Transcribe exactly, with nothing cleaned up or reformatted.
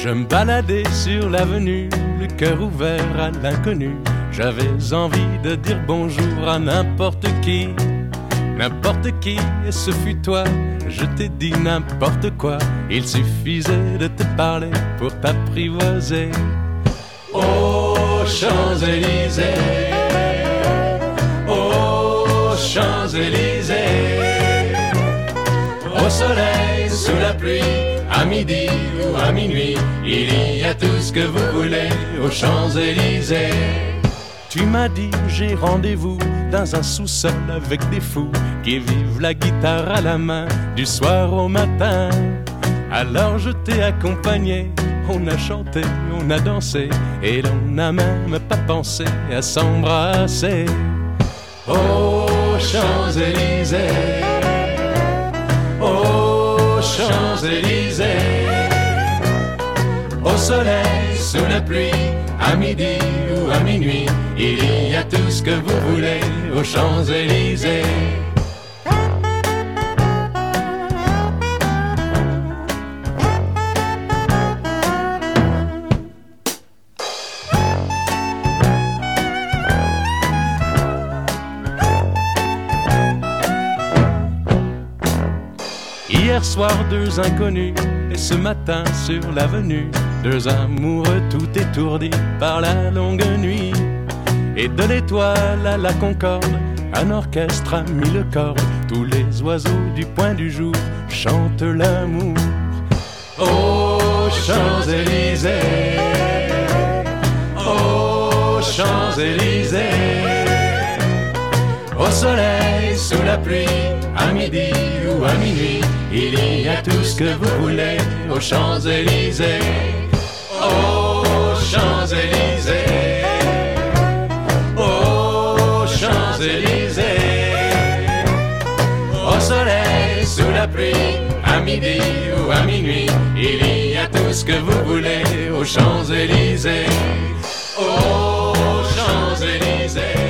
Je me baladais sur l'avenue, le cœur ouvert à l'inconnu. J'avais envie de dire bonjour à n'importe qui, n'importe qui, et ce fut toi. Je t'ai dit n'importe quoi, il suffisait de te parler pour t'apprivoiser. Aux Champs-Élysées, aux Champs-Élysées, au soleil, sous la pluie, à midi ou à minuit, il y a tout ce que vous voulez aux Champs-Élysées. Tu m'as dit j'ai rendez-vous dans un sous-sol avec des fous qui vivent la guitare à la main du soir au matin. Alors je t'ai accompagné, on a chanté, on a dansé et l'on n'a même pas pensé à s'embrasser. Aux Champs-Élysées, aux Champs-Élysées, au soleil, sous la pluie, à midi ou à minuit, il y a tout ce que vous voulez aux Champs-Élysées. Hier soir, deux inconnus, et ce matin sur l'avenue, deux amoureux tout étourdis par la longue nuit. Et de l'étoile à la Concorde, un orchestre a mis le cordes. Tous les oiseaux du point du jour chantent l'amour. Aux Champs-Élysées, aux Champs-Élysées, au soleil, sous la pluie, à midi ou à minuit, il y a tout ce que vous voulez aux Champs-Élysées. Aux Champs-Élysées, aux Champs-Élysées, au soleil, sous la pluie, à midi ou à minuit, il y a tout ce que vous voulez aux Champs-Élysées. Aux Champs-Élysées.